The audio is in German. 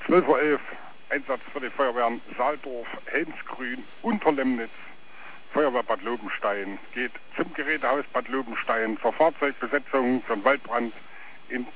12:11 Uhr, Einsatz für die Feuerwehren Saaldorf, Helmsgrün, Unterlemnitz, Feuerwehr Bad Lobenstein. Geht zum Gerätehaus Bad Lobenstein zur Fahrzeugbesetzung für einen Waldbrand in